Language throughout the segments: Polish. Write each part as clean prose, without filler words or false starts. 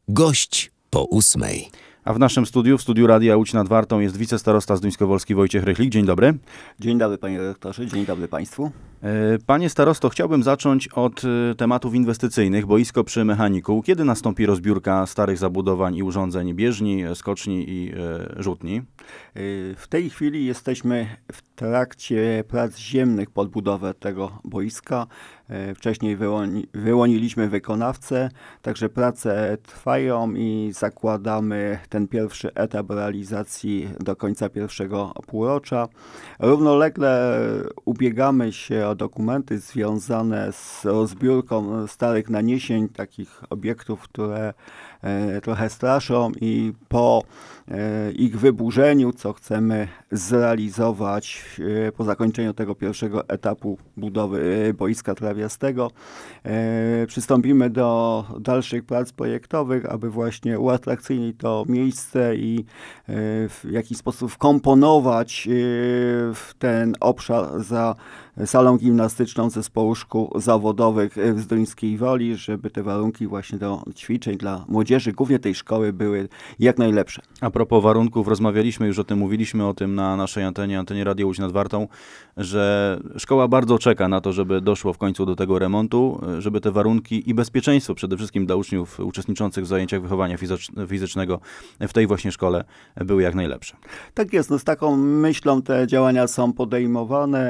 Gość po 8. A w naszym studiu, w studiu Radia Łódź nad Wartą, jest wicestarosta zduńskowolski Wojciech Rychlik. Dzień dobry. Dzień dobry, panie redaktorze, dzień dobry państwu. Panie starosto, chciałbym zacząć od tematów inwestycyjnych. Boisko przy Mechaniku. Kiedy nastąpi rozbiórka starych zabudowań i urządzeń bieżni, skoczni i rzutni? W tej chwili jesteśmy w trakcie prac ziemnych pod budowę tego boiska. Wcześniej wyłoniliśmy wykonawcę, także prace trwają i zakładamy ten pierwszy etap realizacji do końca pierwszego półrocza. Równolegle ubiegamy się o dokumenty związane z rozbiórką starych naniesień, takich obiektów, które trochę straszą, i po ich wyburzeniu, co chcemy zrealizować po zakończeniu tego pierwszego etapu budowy boiska trawiastego, przystąpimy do dalszych prac projektowych, aby właśnie uatrakcyjnić to miejsce i w jakiś sposób wkomponować w ten obszar za salą gimnastyczną zespołu szkół zawodowych w Zduńskiej Woli, żeby te warunki właśnie do ćwiczeń dla młodzieży, głównie tej szkoły, były jak najlepsze. A propos warunków, rozmawialiśmy już o tym, mówiliśmy o tym na naszej antenie Radia Łódź nad Wartą, że szkoła bardzo czeka na to, żeby doszło w końcu do tego remontu, żeby te warunki i bezpieczeństwo przede wszystkim dla uczniów uczestniczących w zajęciach wychowania fizycznego w tej właśnie szkole były jak najlepsze. Tak jest, z taką myślą te działania są podejmowane.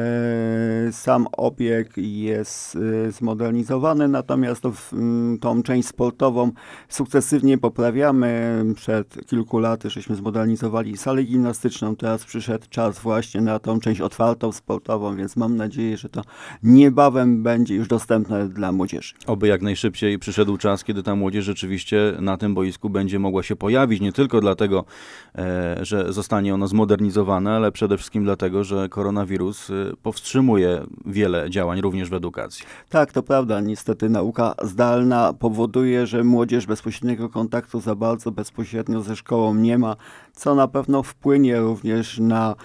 Sam obiekt jest zmodernizowany, natomiast tą część sportową sukcesywnie poprawiamy. Przed kilku laty żeśmy zmodernizowali salę gimnastyczną, teraz przyszedł czas właśnie na tą część otwartą, sportową, więc mam nadzieję, że to niebawem będzie już dostępne dla młodzieży. Oby jak najszybciej przyszedł czas, kiedy ta młodzież rzeczywiście na tym boisku będzie mogła się pojawić, nie tylko dlatego, że zostanie ono zmodernizowane, ale przede wszystkim dlatego, że koronawirus powstrzymuje wiele działań również w edukacji. Tak, to prawda. Niestety nauka zdalna powoduje, że młodzież bezpośredniego kontaktu za bardzo bezpośrednio ze szkołą nie ma, co na pewno wpłynie również na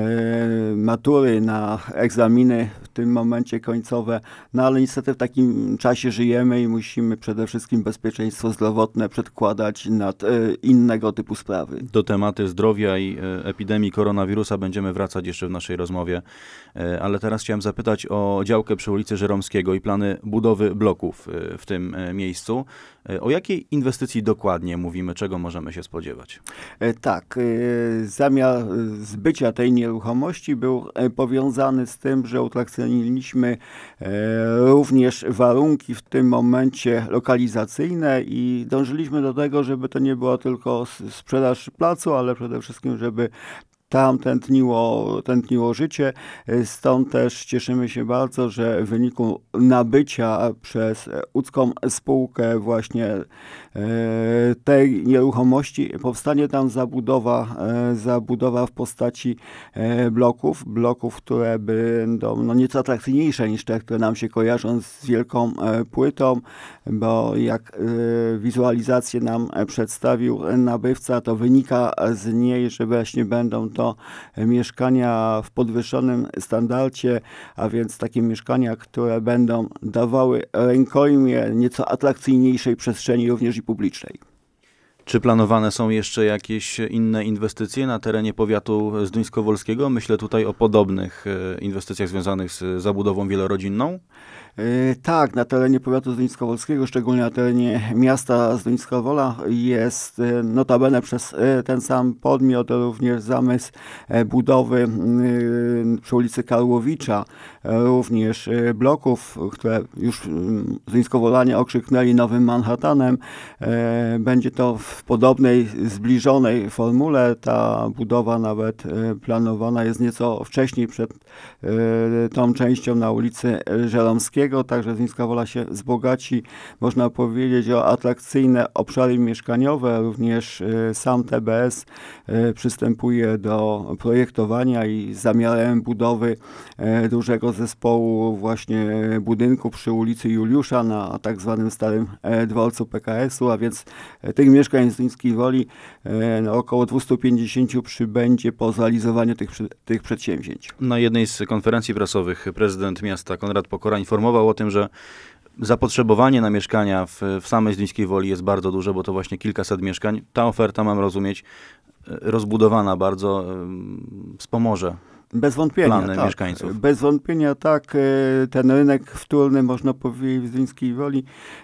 matury, na egzaminy w tym momencie końcowe. No ale niestety w takim czasie żyjemy i musimy przede wszystkim bezpieczeństwo zdrowotne przedkładać nad innego typu sprawy. Do tematy zdrowia i epidemii koronawirusa będziemy wracać jeszcze w naszej rozmowie, ale teraz chciałem zapytać o działkę przy ulicy Żeromskiego i plany budowy bloków w tym miejscu. O jakiej inwestycji dokładnie mówimy? Czego możemy się spodziewać? Tak, zamiar zbycia tej nieruchomości był powiązany z tym, że utrakcjoniliśmy również warunki w tym momencie lokalizacyjne i dążyliśmy do tego, żeby to nie była tylko sprzedaż placu, ale przede wszystkim, żeby tam tętniło życie. Stąd też cieszymy się bardzo, że w wyniku nabycia przez łódzką spółkę właśnie tej nieruchomości powstanie tam zabudowa w postaci bloków, które będą nieco atrakcyjniejsze niż te, które nam się kojarzą z wielką płytą, bo jak wizualizację nam przedstawił nabywca, to wynika z niej, że właśnie będą to mieszkania w podwyższonym standardzie, a więc takie mieszkania, które będą dawały rękojmię nieco atrakcyjniejszej przestrzeni również i publicznej. Czy planowane są jeszcze jakieś inne inwestycje na terenie powiatu zduńskowolskiego? Myślę tutaj o podobnych inwestycjach związanych z zabudową wielorodzinną. Tak, na terenie powiatu zduńskowolskiego, szczególnie na terenie miasta Zduńska Wola, jest notabene przez ten sam podmiot również zamysł budowy przy ulicy Karłowicza również bloków, które już Zduńskowolanie okrzyknęli Nowym Manhattanem. Będzie to w podobnej, zbliżonej formule. Ta budowa nawet planowana jest nieco wcześniej przed tą częścią na ulicy Żeromskiego. Także Zduńska Wola się wzbogaci, można powiedzieć, o atrakcyjne obszary mieszkaniowe. Również sam TBS przystępuje do projektowania i z zamiarem budowy dużego zespołu właśnie budynku przy ulicy Juliusza na tak zwanym starym dworcu PKS-u, a więc tych mieszkań w Zduńskiej Woli około 250 przybędzie po zrealizowaniu tych przedsięwzięć. Na jednej z konferencji prasowych prezydent miasta Konrad Pokora informował o tym, że Zapotrzebowanie na mieszkania w samej Zduńskiej Woli jest bardzo duże, bo to właśnie kilkaset mieszkań. Ta oferta, mam rozumieć, rozbudowana bardzo, wspomoże Bez wątpienia, plany tak. mieszkańców. Bez wątpienia, tak. Ten rynek wtórny, można powiedzieć, w Zduńskiej Woli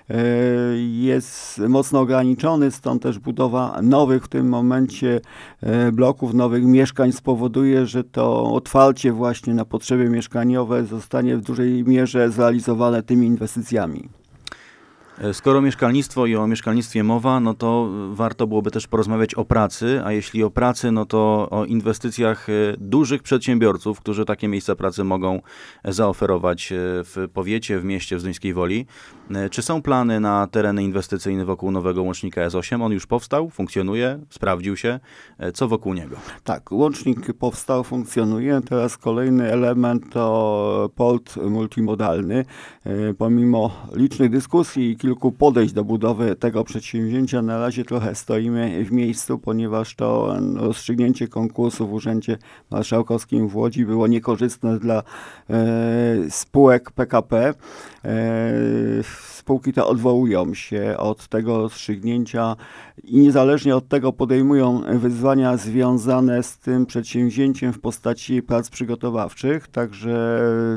jest mocno ograniczony, stąd też budowa nowych w tym momencie bloków, nowych mieszkań spowoduje, że to otwarcie właśnie na potrzeby mieszkaniowe zostanie w dużej mierze zrealizowane tymi inwestycjami. Skoro mieszkalnictwo i o mieszkalnictwie mowa, no to warto byłoby też porozmawiać o pracy, a jeśli o pracy, no to o inwestycjach dużych przedsiębiorców, którzy takie miejsca pracy mogą zaoferować w powiecie, w mieście w Zduńskiej Woli. Czy są plany na tereny inwestycyjne wokół nowego łącznika S8? On już powstał, funkcjonuje, sprawdził się. Co wokół niego? Tak, łącznik powstał, funkcjonuje. Teraz kolejny element to port multimodalny. Pomimo licznych dyskusji i kilku podejść do budowy tego przedsięwzięcia, na razie trochę stoimy w miejscu, ponieważ to rozstrzygnięcie konkursu w Urzędzie Marszałkowskim w Łodzi było niekorzystne dla spółek PKP. Spółki te odwołują się od tego rozstrzygnięcia i niezależnie od tego podejmują wyzwania związane z tym przedsięwzięciem w postaci prac przygotowawczych, także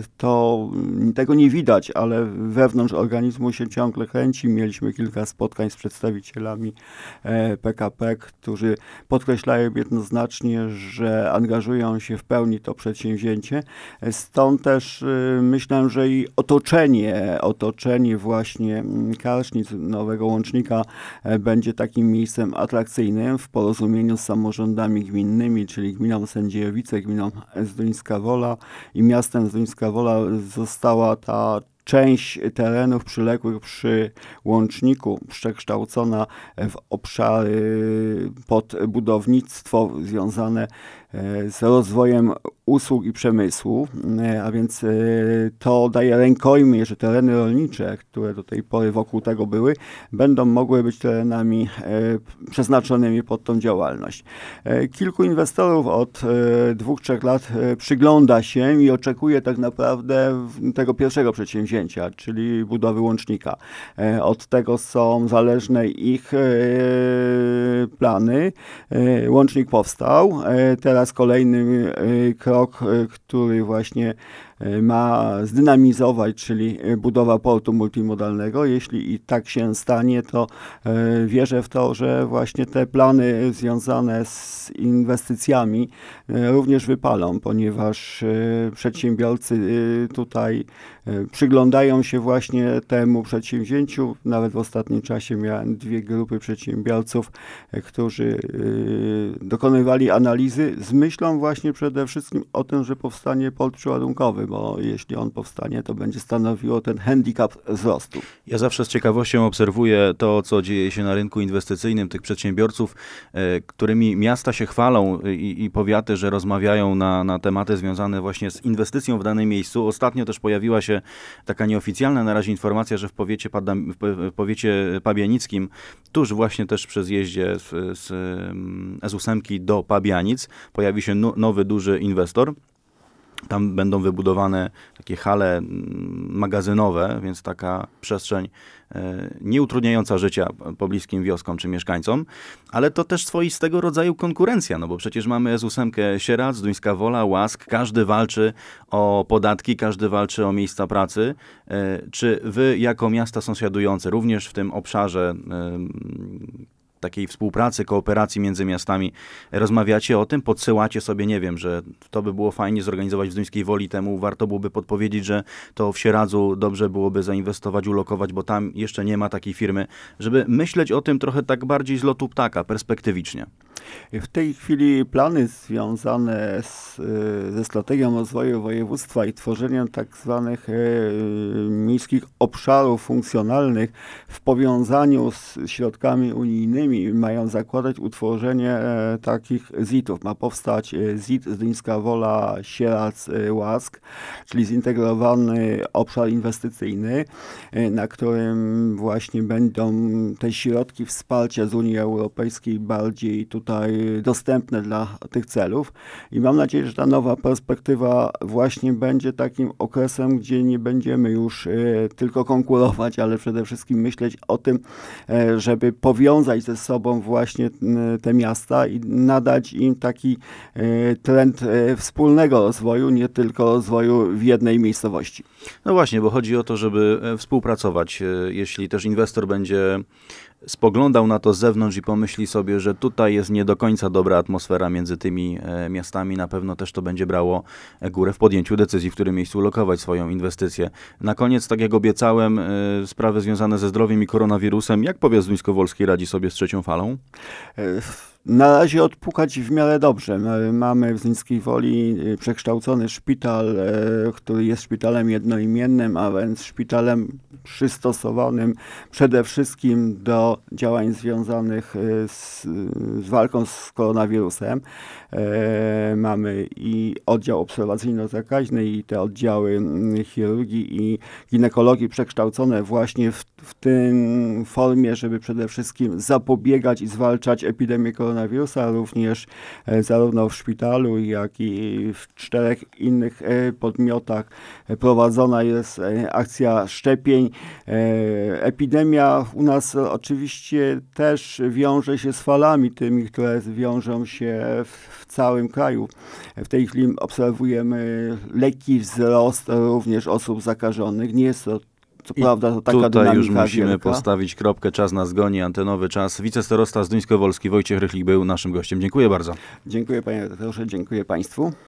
tego nie widać, ale wewnątrz organizmu się ciągle kręci. Mieliśmy kilka spotkań z przedstawicielami PKP, którzy podkreślają jednoznacznie, że angażują się w pełni to przedsięwzięcie. Stąd też myślę, że i otoczenie właśnie Karsznic, nowego łącznika, będzie takim miejscem atrakcyjnym w porozumieniu z samorządami gminnymi, czyli gminą Sędziejowice, gminą Zduńska Wola i miastem Zduńska Wola została ta część terenów przyległych przy łączniku przekształcona w obszary pod budownictwo związane z rozwojem usług i przemysłu, a więc to daje rękojmię, że tereny rolnicze, które do tej pory wokół tego były, będą mogły być terenami przeznaczonymi pod tą działalność. Kilku inwestorów od 2-3 lat przygląda się i oczekuje tak naprawdę tego pierwszego przedsięwzięcia, czyli budowy łącznika. Od tego są zależne ich plany. Łącznik powstał. Teraz kolejny krok, który właśnie ma zdynamizować, czyli budowa portu multimodalnego. Jeśli i tak się stanie, to wierzę w to, że właśnie te plany związane z inwestycjami również wypalą, ponieważ przedsiębiorcy tutaj przyglądają się właśnie temu przedsięwzięciu. Nawet w ostatnim czasie miałem 2 grupy przedsiębiorców, którzy dokonywali analizy z myślą właśnie przede wszystkim o tym, że powstanie port przeładunkowy, bo jeśli on powstanie, to będzie stanowiło ten handicap wzrostu. Ja zawsze z ciekawością obserwuję to, co dzieje się na rynku inwestycyjnym, tych przedsiębiorców, którymi miasta się chwalą i powiaty, że rozmawiają na tematy związane właśnie z inwestycją w danym miejscu. Ostatnio też pojawiła się taka nieoficjalna na razie informacja, że w powiecie pabianickim, tuż właśnie też przy zjeździe z S8 do Pabianic, pojawi się nowy, duży inwestor. Tam będą wybudowane takie hale magazynowe, więc taka przestrzeń nie utrudniająca życia pobliskim wioskom czy mieszkańcom, ale to też swoistego rodzaju konkurencja, no bo przecież mamy S8 Sieradz, Zduńska Wola, Łask, każdy walczy o podatki, każdy walczy o miejsca pracy. Czy wy jako miasta sąsiadujące, również w tym obszarze takiej współpracy, kooperacji między miastami, rozmawiacie o tym, podsyłacie sobie, nie wiem, że to by było fajnie zorganizować w Zduńskiej Woli, temu warto byłoby podpowiedzieć, że to w Sieradzu dobrze byłoby zainwestować, ulokować, bo tam jeszcze nie ma takiej firmy, żeby myśleć o tym trochę tak bardziej z lotu ptaka, perspektywicznie. W tej chwili plany związane ze strategią rozwoju województwa i tworzeniem tak zwanych miejskich obszarów funkcjonalnych w powiązaniu z środkami unijnymi mają zakładać utworzenie takich ZIT-ów. Ma powstać ZIT Zduńska Wola, Sieradz, Łask, czyli zintegrowany obszar inwestycyjny, na którym właśnie będą te środki wsparcia z Unii Europejskiej bardziej tutaj tutaj dostępne dla tych celów i mam nadzieję, że ta nowa perspektywa właśnie będzie takim okresem, gdzie nie będziemy już tylko konkurować, ale przede wszystkim myśleć o tym, żeby powiązać ze sobą właśnie te miasta i nadać im taki trend wspólnego rozwoju, nie tylko rozwoju w jednej miejscowości. No właśnie, bo chodzi o to, żeby współpracować. Jeśli też inwestor będzie spoglądał na to z zewnątrz i pomyśli sobie, że tutaj jest nie do końca dobra atmosfera między tymi miastami, na pewno też to będzie brało górę w podjęciu decyzji, w którym miejscu lokować swoją inwestycję. Na koniec, tak jak obiecałem, sprawy związane ze zdrowiem i koronawirusem. Jak powiat zduńskowolski radzi sobie z trzecią falą? Na razie odpukać w miarę dobrze. Mamy w Zduńskiej Woli przekształcony szpital, który jest szpitalem jednoimiennym, a więc szpitalem przystosowanym przede wszystkim do działań związanych z walką z koronawirusem. Mamy i oddział obserwacyjno-zakaźny, i te oddziały chirurgii i ginekologii przekształcone właśnie w tym formie, żeby przede wszystkim zapobiegać i zwalczać epidemię koronawirusa, również zarówno w szpitalu, jak i w 4 innych podmiotach prowadzona jest akcja szczepień. Epidemia u nas oczywiście też wiąże się z falami tymi, które wiążą się w całym kraju. W tej chwili obserwujemy lekki wzrost również osób zakażonych. Nie jest to co prawda to taka tutaj dynamika już musimy wielka. postawić kropkę, czas nas goni, antenowy czas. Wicestarosta zduńskowolski Wojciech Rychlik był naszym gościem. Dziękuję bardzo. Dziękuję panie redaktorze, dziękuję państwu.